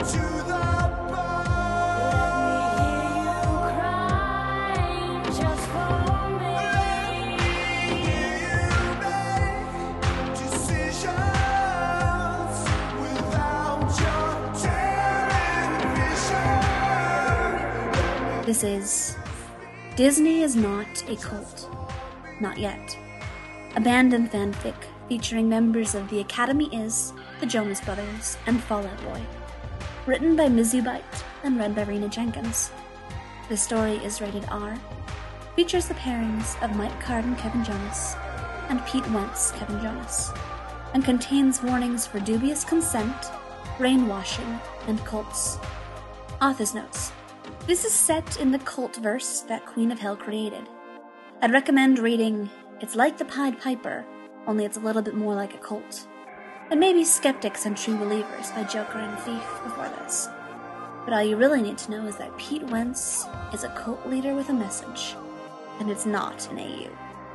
This is Disney is Not a Cult. Not Yet. Abandoned fanfic featuring members of the Academy Is, the Jonas Brothers, and Fall Out Boy. Written by Mizubite and read by Rena Jenkins. The story is rated R, features the pairings of Mike Card and Kevin Jonas, and Pete Wentz, Kevin Jonas, and contains warnings for dubious consent, brainwashing, and cults. Author's notes. This is set in the cult-verse that Queen of Hell created. I'd recommend reading It's Like the Pied Piper, only it's a little bit more like a cult. And maybe Skeptics and True Believers by Joker and Thief before this. But all you really need to know is that Pete Wentz is a cult leader with a message, and it's not an AU.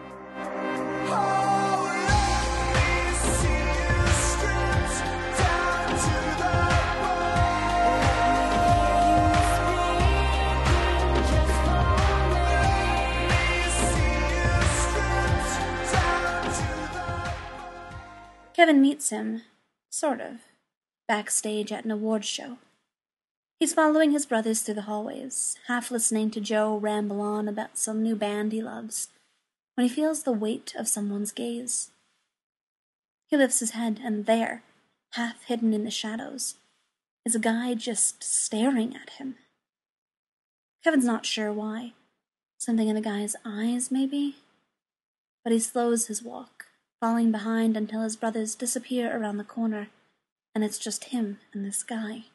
Kevin meets him, sort of, backstage at an awards show. He's following his brothers through the hallways, half listening to Joe ramble on about some new band he loves, when he feels the weight of someone's gaze. He lifts his head, and there, half hidden in the shadows, is a guy just staring at him. Kevin's not sure why. Something in the guy's eyes, maybe? But he slows his walk, falling behind until his brothers disappear around the corner, and it's just him and this guy.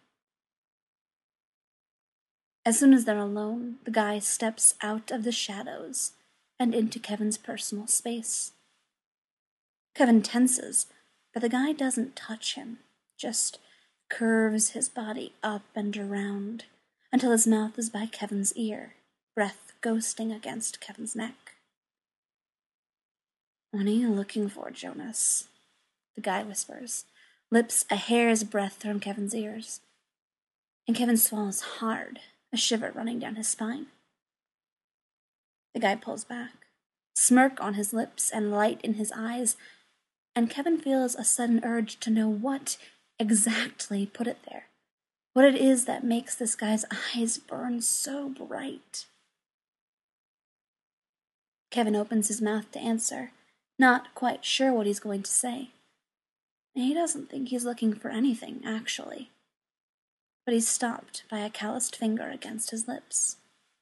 As soon as they're alone, the guy steps out of the shadows and into Kevin's personal space. Kevin tenses, but the guy doesn't touch him, just curves his body up and around until his mouth is by Kevin's ear, breath ghosting against Kevin's neck. "What are you looking for, Jonas?" the guy whispers, lips a hair's breadth from Kevin's ears. And Kevin swallows hard, a shiver running down his spine. The guy pulls back, smirk on his lips and light in his eyes, and Kevin feels a sudden urge to know what exactly put it there, what it is that makes this guy's eyes burn so bright. Kevin opens his mouth to answer, not quite sure what he's going to say. He doesn't think he's looking for anything, actually. But he's stopped by a calloused finger against his lips.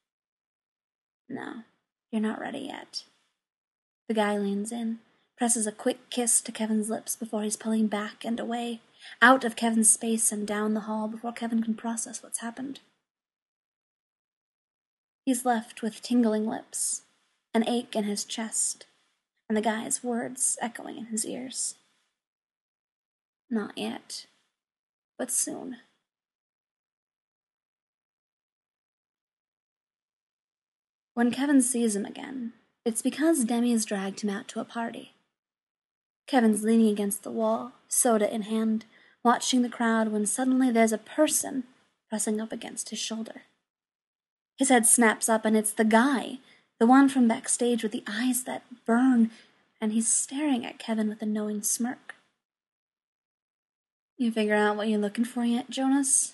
"No, you're not ready yet." The guy leans in, presses a quick kiss to Kevin's lips before he's pulling back and away, out of Kevin's space and down the hall before Kevin can process what's happened. He's left with tingling lips, an ache in his chest, and the guy's words echoing in his ears. Not yet, but soon. When Kevin sees him again, it's because Demi's dragged him out to a party. Kevin's leaning against the wall, soda in hand, watching the crowd when suddenly there's a person pressing up against his shoulder. His head snaps up, and it's the guy, the one from backstage with the eyes that burn, and he's staring at Kevin with a knowing smirk. "You figure out what you're looking for yet, Jonas?"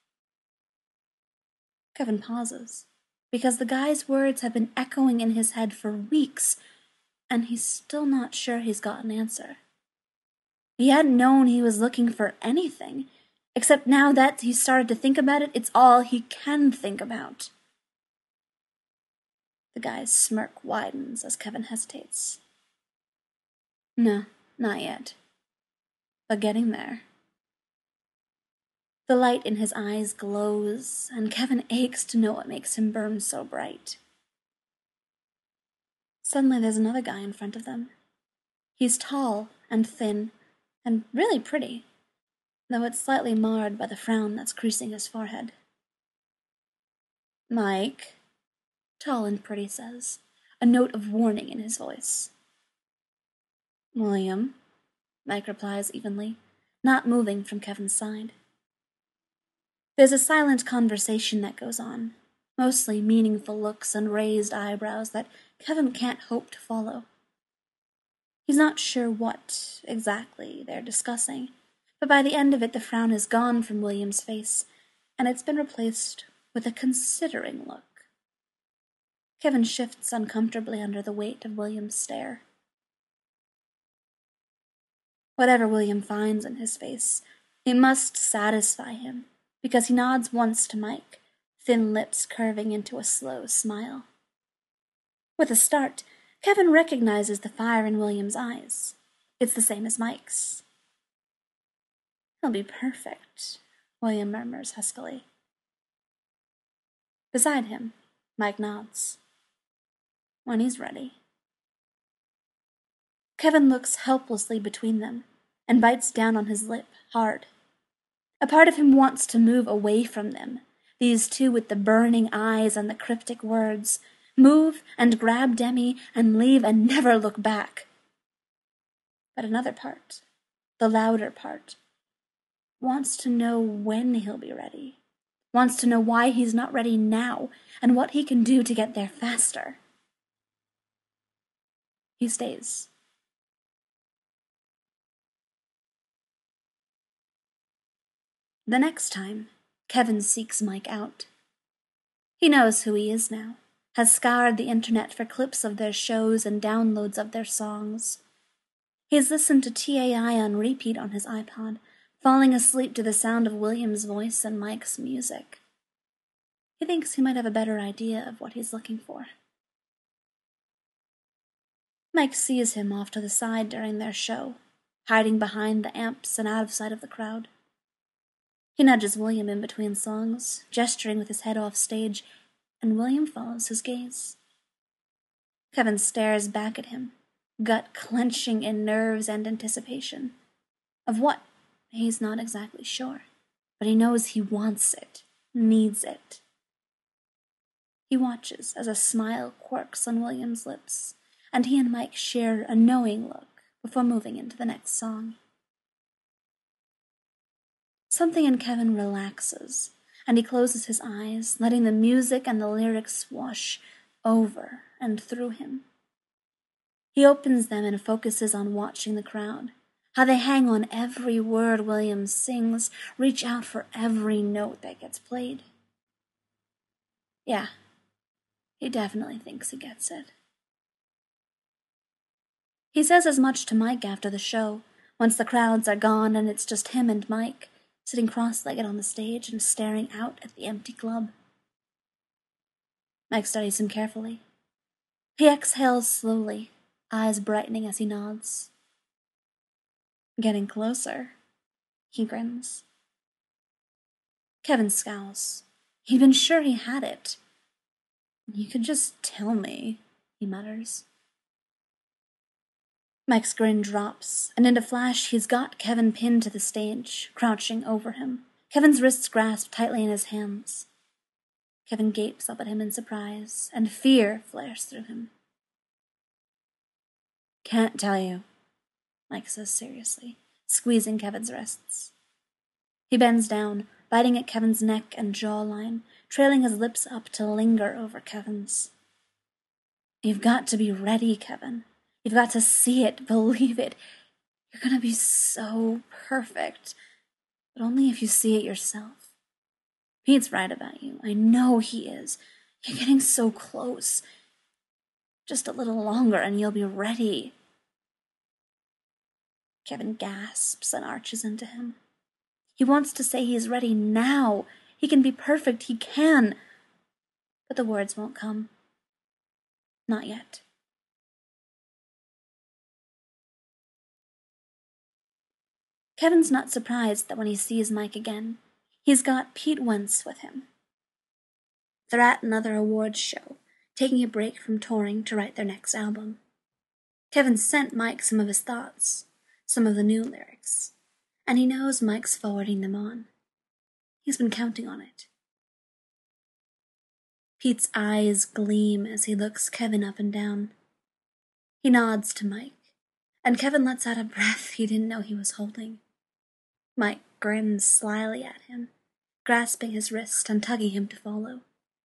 Kevin pauses, because the guy's words have been echoing in his head for weeks, and he's still not sure he's got an answer. He hadn't known he was looking for anything, except now that he's started to think about it, it's all he can think about. The guy's smirk widens as Kevin hesitates. "No, not yet. But getting there." The light in his eyes glows, and Kevin aches to know what makes him burn so bright. Suddenly there's another guy in front of them. He's tall and thin, and really pretty, though it's slightly marred by the frown that's creasing his forehead. "Mike," tall and pretty says, a note of warning in his voice. "William," Mike replies evenly, not moving from Kevin's side. There's a silent conversation that goes on, mostly meaningful looks and raised eyebrows that Kevin can't hope to follow. He's not sure what, exactly, they're discussing, but by the end of it the frown is gone from William's face, and it's been replaced with a considering look. Kevin shifts uncomfortably under the weight of William's stare. Whatever William finds in his face, it must satisfy him, because he nods once to Mike, thin lips curving into a slow smile. With a start, Kevin recognizes the fire in William's eyes. It's the same as Mike's. "He'll be perfect," William murmurs huskily. Beside him, Mike nods. "When he's ready." Kevin looks helplessly between them and bites down on his lip hard. A part of him wants to move away from them, these two with the burning eyes and the cryptic words, move and grab Demi and leave and never look back. But another part, the louder part, wants to know when he'll be ready, wants to know why he's not ready now and what he can do to get there faster. He stays. The next time, Kevin seeks Mike out. He knows who he is now, has scoured the internet for clips of their shows and downloads of their songs. He's listened to TAI on repeat on his iPod, falling asleep to the sound of William's voice and Mike's music. He thinks he might have a better idea of what he's looking for. Mike sees him off to the side during their show, hiding behind the amps and out of sight of the crowd. He nudges William in between songs, gesturing with his head off stage, and William follows his gaze. Kevin stares back at him, gut clenching in nerves and anticipation. Of what? He's not exactly sure, but he knows he wants it, needs it. He watches as a smile quirks on William's lips, and he and Mike share a knowing look before moving into the next song. Something in Kevin relaxes, and he closes his eyes, letting the music and the lyrics wash over and through him. He opens them and focuses on watching the crowd, how they hang on every word William sings, reach out for every note that gets played. Yeah, he definitely thinks he gets it. He says as much to Mike after the show, once the crowds are gone and it's just him and Mike, sitting cross-legged on the stage and staring out at the empty club. Mike studies him carefully. He exhales slowly, eyes brightening as he nods. "Getting closer," he grins. Kevin scowls. He'd been sure he had it. "You could just tell me," he mutters. Mike's grin drops, and in a flash he's got Kevin pinned to the stage, crouching over him, Kevin's wrists grasped tightly in his hands. Kevin gapes up at him in surprise, and fear flares through him. "Can't tell you," Mike says seriously, squeezing Kevin's wrists. He bends down, biting at Kevin's neck and jawline, trailing his lips up to linger over Kevin's. "You've got to be ready, Kevin. You've got to see it, believe it. You're gonna be so perfect, but only if you see it yourself. Pete's right about you. I know he is. You're getting so close. Just a little longer and you'll be ready." Kevin gasps and arches into him. He wants to say he's ready now. He can be perfect. He can. But the words won't come. Not yet. Kevin's not surprised that when he sees Mike again, he's got Pete Wentz with him. They're at another awards show, taking a break from touring to write their next album. Kevin sent Mike some of his thoughts, some of the new lyrics, and he knows Mike's forwarding them on. He's been counting on it. Pete's eyes gleam as he looks Kevin up and down. He nods to Mike, and Kevin lets out a breath he didn't know he was holding. Mike grins slyly at him, grasping his wrist and tugging him to follow.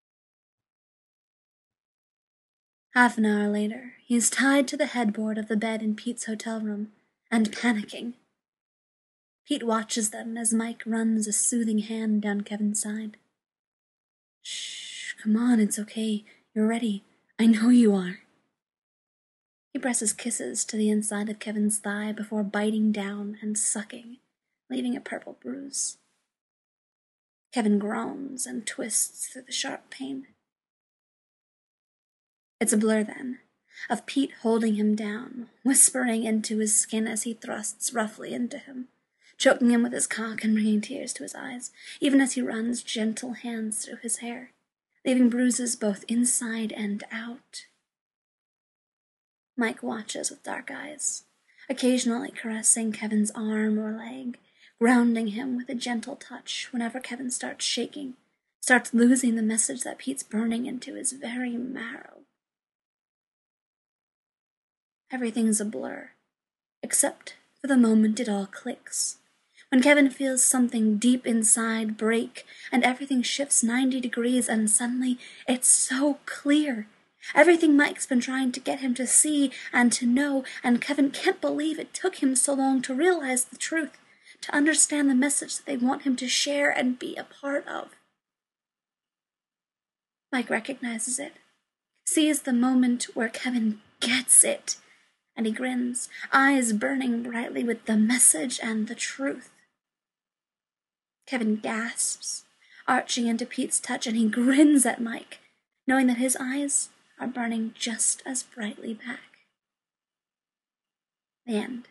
Half an hour later, he is tied to the headboard of the bed in Pete's hotel room, and panicking. Pete watches them as Mike runs a soothing hand down Kevin's side. Shh, come on, it's okay. You're ready. I know you are. He presses kisses to the inside of Kevin's thigh before biting down and sucking, leaving a purple bruise. Kevin groans and twists through the sharp pain. It's a blur, then, of Pete holding him down, whispering into his skin as he thrusts roughly into him, choking him with his cock and bringing tears to his eyes, even as he runs gentle hands through his hair, leaving bruises both inside and out. Mike watches with dark eyes, occasionally caressing Kevin's arm or leg, grounding him with a gentle touch whenever Kevin starts shaking, starts losing the message that Pete's burning into his very marrow. Everything's a blur, except for the moment it all clicks, when Kevin feels something deep inside break and everything shifts 90 degrees and suddenly it's so clear. Everything Mike's been trying to get him to see and to know, and Kevin can't believe it took him so long to realize the truth, to understand the message that they want him to share and be a part of. Mike recognizes it, sees the moment where Kevin gets it, and he grins, eyes burning brightly with the message and the truth. Kevin gasps, arching into Pete's touch, and he grins at Mike, knowing that his eyes are burning just as brightly back. The end.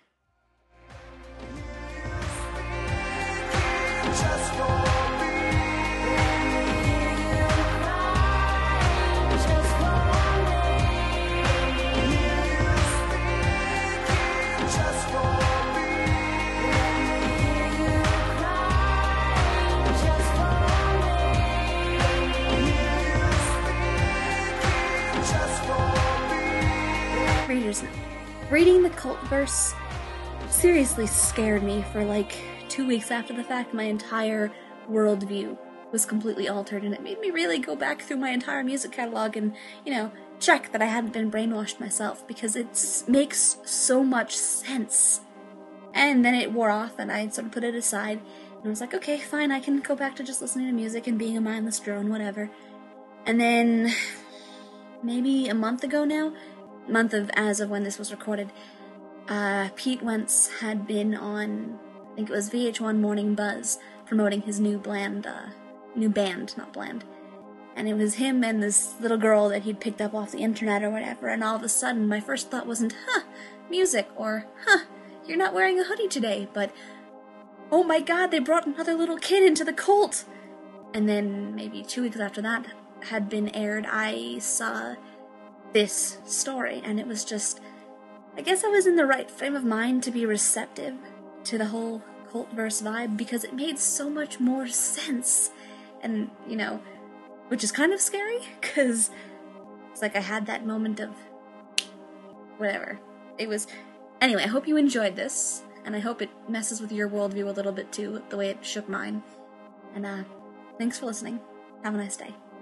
Reader's note. Reading the cult verse seriously scared me for like 2 weeks after the fact. My entire worldview was completely altered, and it made me really go back through my entire music catalog and, check that I hadn't been brainwashed myself, because it makes so much sense. And then it wore off, and I sort of put it aside, and I was like, okay, fine, I can go back to just listening to music and being a mindless drone, whatever. And then, maybe a month ago now, as of when this was recorded, Pete Wentz had been on, I think it was VH1 Morning Buzz, promoting his new band, not Bland. And it was him and this little girl that he'd picked up off the internet or whatever, and all of a sudden my first thought wasn't, music, or, you're not wearing a hoodie today, but, oh my god, they brought another little kid into the cult! And then, maybe 2 weeks after that had been aired, I saw this story, and it was just, I guess I was in the right frame of mind to be receptive to the whole cult-verse vibe, because it made so much more sense, and, which is kind of scary, because it's like I had that moment of whatever. Anyway, I hope you enjoyed this, and I hope it messes with your worldview a little bit too, the way it shook mine, and thanks for listening. Have a nice day.